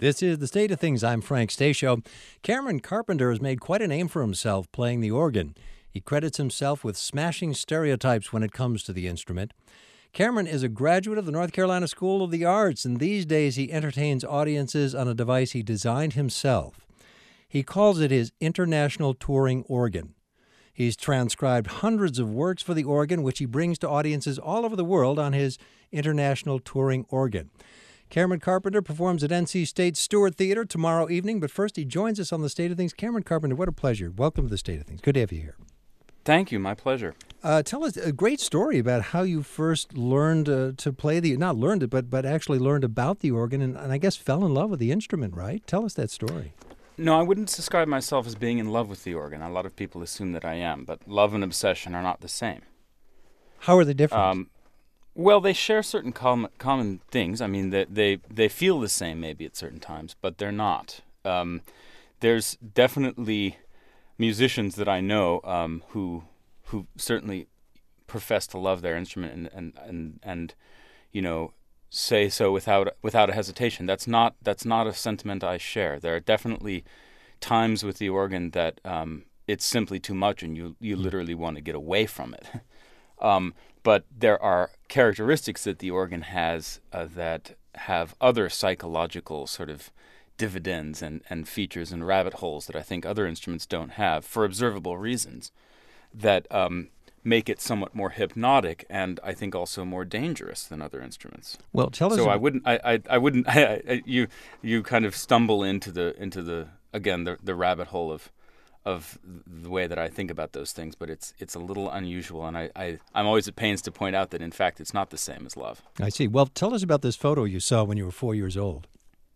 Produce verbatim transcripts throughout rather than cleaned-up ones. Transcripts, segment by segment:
This is The State of Things. I'm Frank Stasio. Cameron Carpenter has made quite a name for himself playing the organ. He credits himself with smashing stereotypes when it comes to the instrument. Cameron is a graduate of the North Carolina School of the Arts, and these days he entertains audiences on a device he designed himself. He calls it his International Touring Organ. He's transcribed hundreds of works for the organ, which he brings to audiences all over the world on his International Touring Organ. Cameron Carpenter performs at N C State's Stewart Theater tomorrow evening, but first he joins us on The State of Things. Cameron Carpenter, what a pleasure. Welcome to The State of Things. Good to have you here. Thank you. My pleasure. Uh, tell us a great story about how you first learned uh, to play the, not learned it, but but actually learned about the organ and, and I guess fell in love with the instrument, right? Tell us that story. No, I wouldn't describe myself as being in love with the organ. A lot of people assume that I am, but love and obsession are not the same. How are they different? Um, well, they share certain com- common things. I mean, they, they they feel the same maybe at certain times, but they're not. Um, there's definitely musicians that I know um, who who certainly profess to love their instrument and and, and, and you know say so without without a hesitation. That's not that's not a sentiment I share. There are definitely times with the organ that um, it's simply too much, and you you literally want to get away from it. um, but there are characteristics that the organ has uh, that have other psychological sort of dividends and, and features and rabbit holes that I think other instruments don't have for observable reasons that um, make it somewhat more hypnotic and I think also more dangerous than other instruments. Well, tell us. So about... I wouldn't. I. I, I wouldn't. I, I, you. You kind of stumble into the into the again the the rabbit hole of of the way that I think about those things, but it's it's a little unusual, and I, I I'm always at pains to point out that in fact it's not the same as love. I see. Well, tell us about this photo you saw when you were four years old.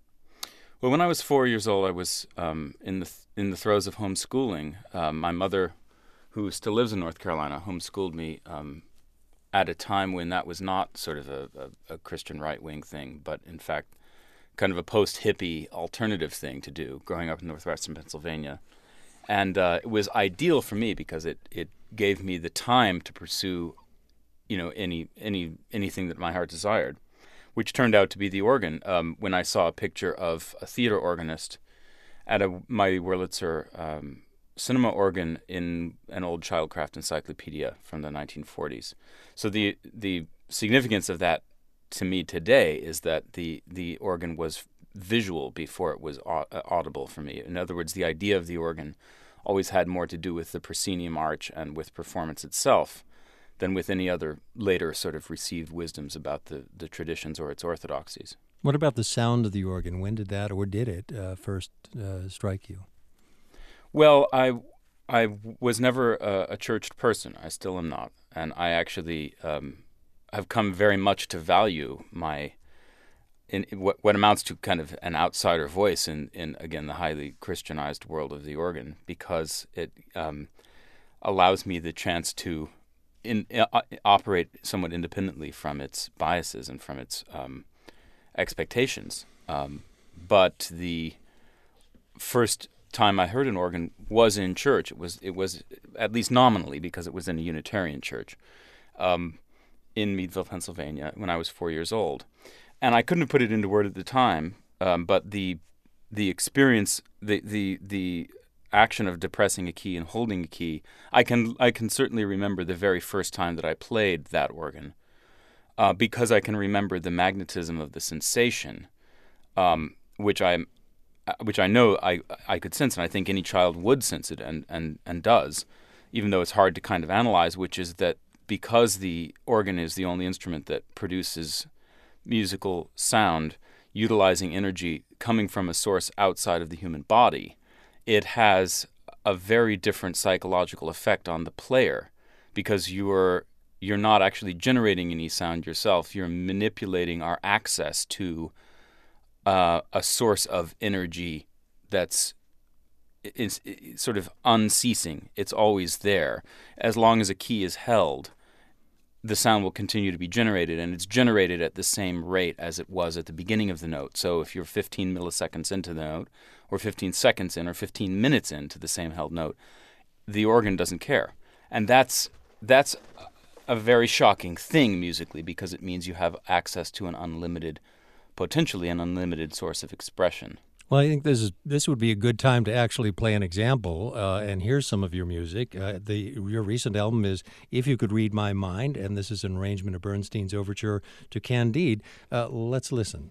Well, when I was four years old, I was um, in the th- in the throes of homeschooling. Um, my mother, who still lives in North Carolina, homeschooled me um, at a time when that was not sort of a, a, a Christian right-wing thing, but in fact kind of a post-hippie alternative thing to do, growing up in northwestern Pennsylvania. And uh, it was ideal for me because it, it gave me the time to pursue, you know, any any anything that my heart desired, which turned out to be the organ. Um, when I saw a picture of a theater organist at a Mighty Wurlitzer um, cinema organ in an old Childcraft encyclopedia from the nineteen forties. So the the significance of that to me today is that the the organ was visual before it was audible for me. In other words, the idea of the organ always had more to do with the proscenium arch and with performance itself than with any other later sort of received wisdoms about the, the traditions or its orthodoxies. What about the sound of the organ? When did that, or did it, uh, first uh, strike you? Well, I I was never a, a churched person. I still am not. And I actually um, have come very much to value my in, in what, what amounts to kind of an outsider voice in, in, again, the highly Christianized world of the organ, because it um, allows me the chance to in, uh, operate somewhat independently from its biases and from its um, expectations. Um, but the first time I heard an organ was in church. It was, it was at least nominally, because it was in a Unitarian church um, in Meadville, Pennsylvania, when I was four years old. And I couldn't have put it into word at the time, um, but the the experience, the, the the action of depressing a key and holding a key, I can I can certainly remember the very first time that I played that organ, uh, because I can remember the magnetism of the sensation, um, which I which I know I I could sense, and I think any child would sense it and and and does, even though it's hard to kind of analyze. Which is that because the organ is the only instrument that produces musical sound utilizing energy coming from a source outside of the human body, it has a very different psychological effect on the player, because you're you're not actually generating any sound yourself. You're manipulating our access to uh, a source of energy that's is, is sort of unceasing. It's always there. As long as a key is held, the sound will continue to be generated, and it's generated at the same rate as it was at the beginning of the note. So if you're fifteen milliseconds into the note, or fifteen seconds in, or fifteen minutes into the same held note, the organ doesn't care. And that's that's a very shocking thing musically, because it means you have access to an unlimited potentially an unlimited source of expression. Well, I think this is this would be a good time to actually play an example uh, and hear some of your music. Uh, the your recent album is "If You Could Read My Mind," and this is an arrangement of Bernstein's overture to Candide. Uh, let's listen.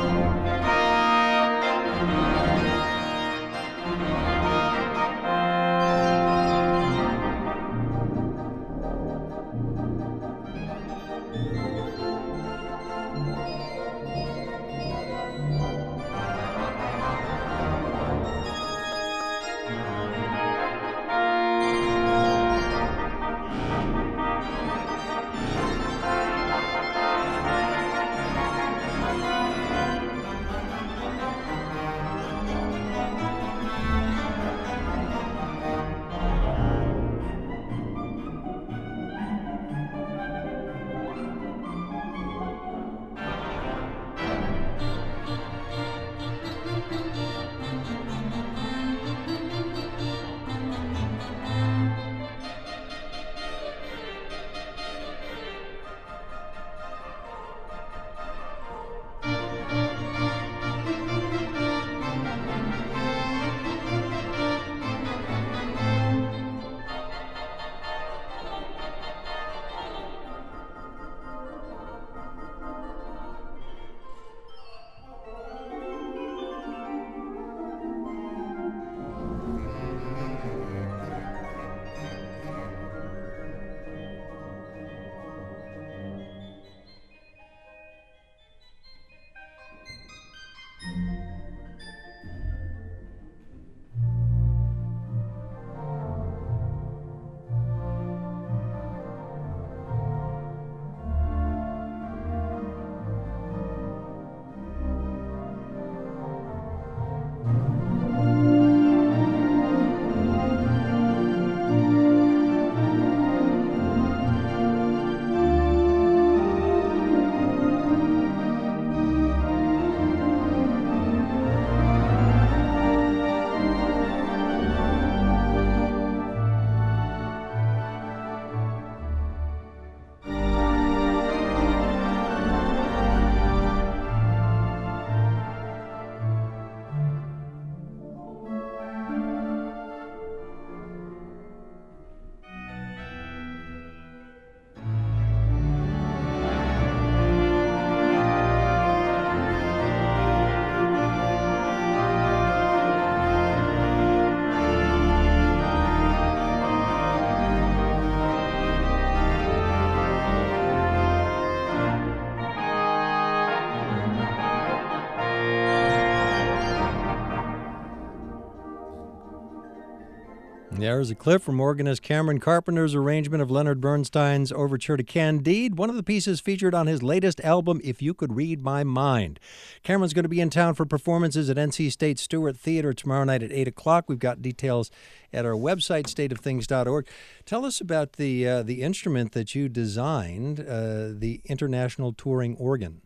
There's a clip from organist Cameron Carpenter's arrangement of Leonard Bernstein's overture to Candide, one of the pieces featured on his latest album, If You Could Read My Mind. Cameron's going to be in town for performances at N C State Stewart Theater tomorrow night at eight o'clock. We've got details at our website, state of things dot org. Tell us about the uh, the instrument that you designed, uh, the International Touring Organ.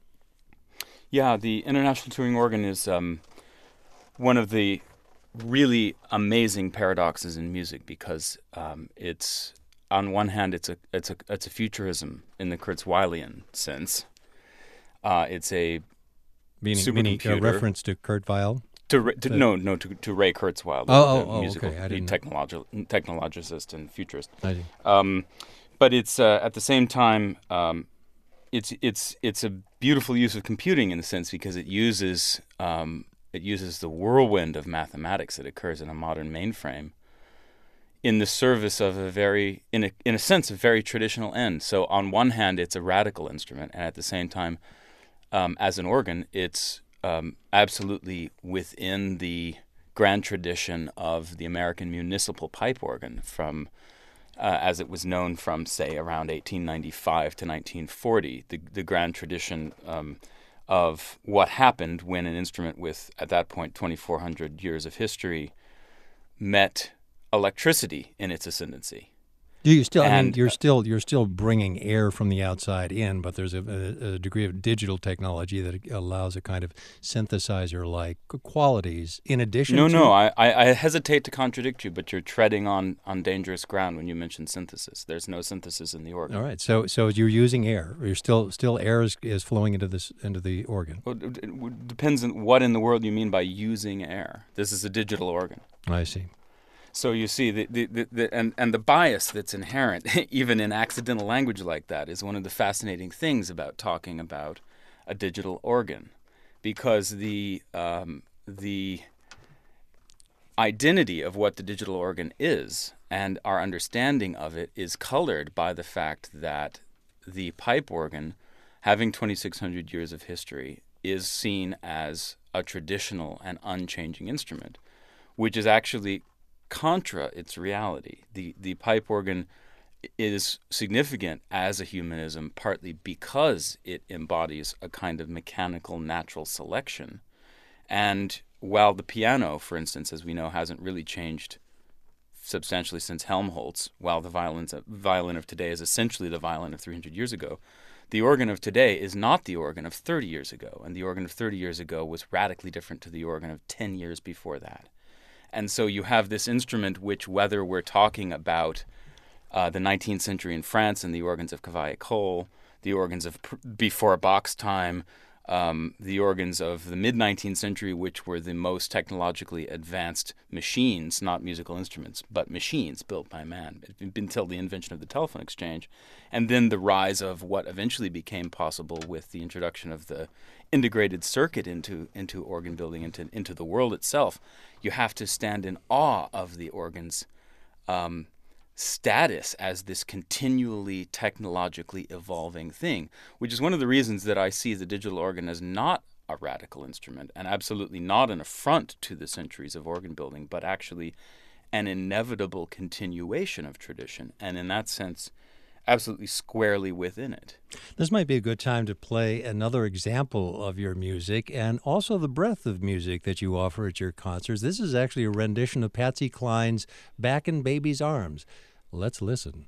Yeah, the International Touring Organ is um, one of the really amazing paradoxes in music because um, it's on one hand it's a it's a it's a futurism in the Kurzweilian sense. Uh, it's a meaning, meaning a reference to Kurt Weill. To, to no no to, to Ray Kurzweil, the, oh, the oh, musical okay. I didn't the technologi- technologicist and futurist. I see. Um, but it's uh, at the same time um, it's it's it's a beautiful use of computing in the sense because it uses um, It uses the whirlwind of mathematics that occurs in a modern mainframe in the service of a very, in a, in a sense, a very traditional end. So on one hand, it's a radical instrument, and at the same time, um, as an organ, it's um, absolutely within the grand tradition of the American municipal pipe organ from, uh, as it was known from, say, around eighteen ninety-five to nineteen forty, the, the grand tradition um, of what happened when an instrument with, at that point, twenty-four hundred years of history met electricity in its ascendancy. Do you still? I mean, And you're still you're still bringing air from the outside in, but there's a, a, a degree of digital technology that allows a kind of synthesizer-like qualities in addition no, to. no, I, I, I hesitate to contradict you, but you're treading on, on dangerous ground when you mention synthesis. There's no synthesis in the organ. All right, so so you're using air. You're still still air is, is flowing into this into the organ. Well, it, it depends on what in the world you mean by using air. This is a digital organ. I see. So you see, the, the, the, the, and, and the bias that's inherent, even in accidental language like that, is one of the fascinating things about talking about a digital organ, because the um, the identity of what the digital organ is and our understanding of it is colored by the fact that the pipe organ, having twenty-six hundred years of history, is seen as a traditional and unchanging instrument, which is actually contra its reality. The the pipe organ is significant as a humanism partly because it embodies a kind of mechanical natural selection. And while the piano, for instance, as we know, hasn't really changed substantially since Helmholtz, while the violins, violin of today is essentially the violin of three hundred years ago, the organ of today is not the organ of thirty years ago, and the organ of thirty years ago was radically different to the organ of ten years before that. And so you have this instrument which, whether we're talking about uh, the nineteenth century in France and the organs of Cavaillé-Coll, the organs of pr- before Bach's time, um, the organs of the mid-nineteenth century, which were the most technologically advanced machines, not musical instruments, but machines built by man, until the invention of the telephone exchange, and then the rise of what eventually became possible with the introduction of the integrated circuit into into organ building, into into the world itself. You have to stand in awe of the organ's um, status as this continually technologically evolving thing, which is one of the reasons that I see the digital organ as not a radical instrument and absolutely not an affront to the centuries of organ building, but actually an inevitable continuation of tradition, and in that sense, absolutely squarely within it. This might be a good time to play another example of your music and also the breadth of music that you offer at your concerts. This is actually a rendition of Patsy Cline's Back in Baby's Arms. Let's listen.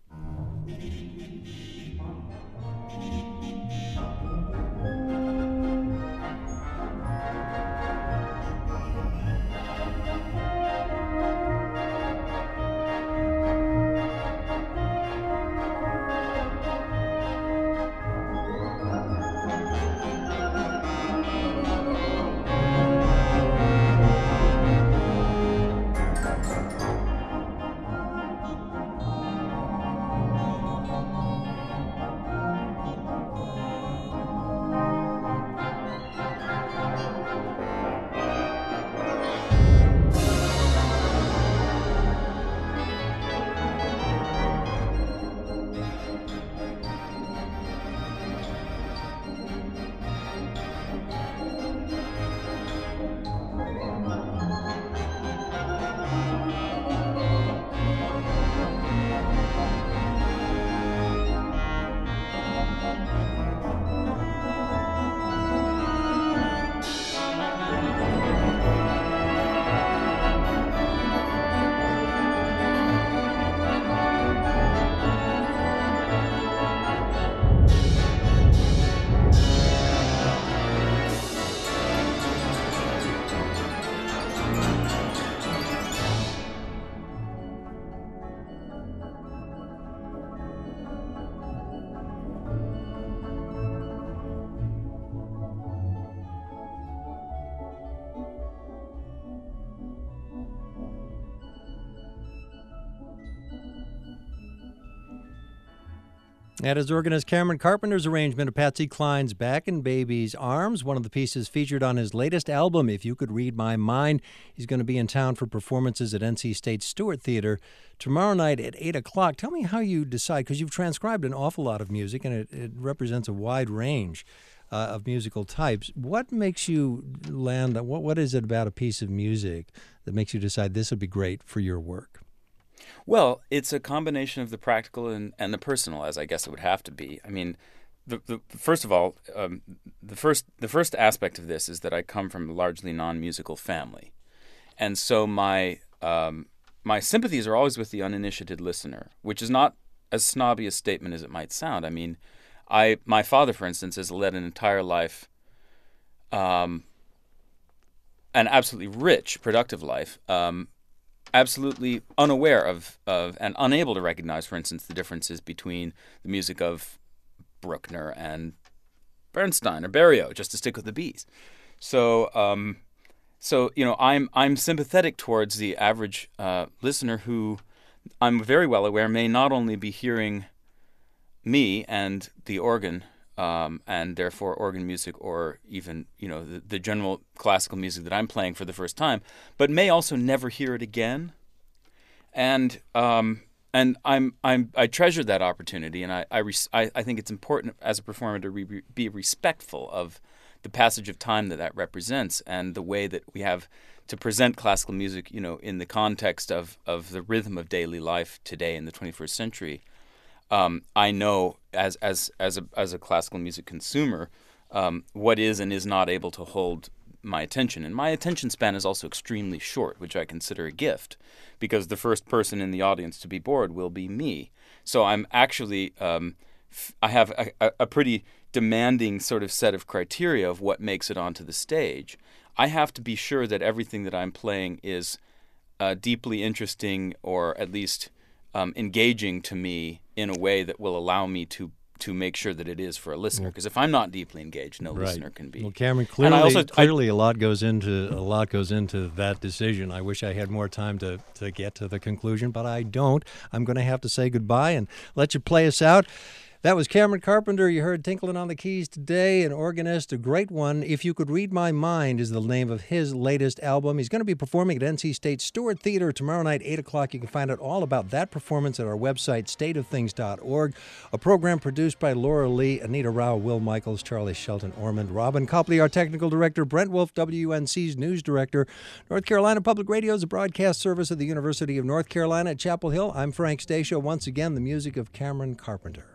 That is organist Cameron Carpenter's arrangement of Patsy Cline's Back in Baby's Arms, one of the pieces featured on his latest album, If You Could Read My Mind. He's going to be in town for performances at N C State Stewart Theater tomorrow night at eight o'clock. Tell me how you decide, because you've transcribed an awful lot of music, and it, it represents a wide range uh, of musical types. What makes you land, what, what is it about a piece of music that makes you decide this would be great for your work? Well, it's a combination of the practical and, and the personal, as I guess it would have to be. I mean, the, the, first of all, um, the first the first aspect of this is that I come from a largely non-musical family, and so my um, my sympathies are always with the uninitiated listener, which is not as snobby a statement as it might sound. I mean, I my father, for instance, has led an entire life, um, an absolutely rich, productive life, um, absolutely unaware of, of and unable to recognize, for instance, the differences between the music of Bruckner and Bernstein or Berio, just to stick with the B's. So, um, so you know, I'm I'm sympathetic towards the average uh, listener who, I'm very well aware, may not only be hearing me and the organ, um, and therefore organ music, or even you know the, the general classical music that I'm playing for the first time, but may also never hear it again. And um, and I'm I'm I treasure that opportunity, and I I, res- I, I think it's important as a performer to re- be respectful of the passage of time that that represents, and the way that we have to present classical music, you know, in the context of, of the rhythm of daily life today in the twenty-first century. Um, I know as as as a as a classical music consumer, um, what is and is not able to hold my attention, and my attention span is also extremely short, which I consider a gift, because the first person in the audience to be bored will be me. So I'm actually um, f- I have a, a pretty demanding sort of set of criteria of what makes it onto the stage. I have to be sure that everything that I'm playing is uh, deeply interesting, or at least um, engaging to me in a way that will allow me to to make sure that it is for a listener. Because if I'm not deeply engaged, no right. listener can be. Well, Cameron, clearly, also, clearly, I, a lot goes into a lot goes into that decision. I wish I had more time to to get to the conclusion, but I don't. I'm going to have to say goodbye and let you play us out. That was Cameron Carpenter. You heard tinkling on the keys today, an organist, a great one. If You Could Read My Mind is the name of his latest album. He's going to be performing at N C State Stewart Theater tomorrow night, eight o'clock. You can find out all about that performance at our website, state of things dot org. A program produced by Laura Lee, Anita Rao, Will Michaels, Charlie Shelton Ormond, Robin Copley, our technical director, Brent Wolf, W N C's news director. North Carolina Public Radio is a broadcast service of the University of North Carolina at Chapel Hill. I'm Frank Stasio. Once again, the music of Cameron Carpenter.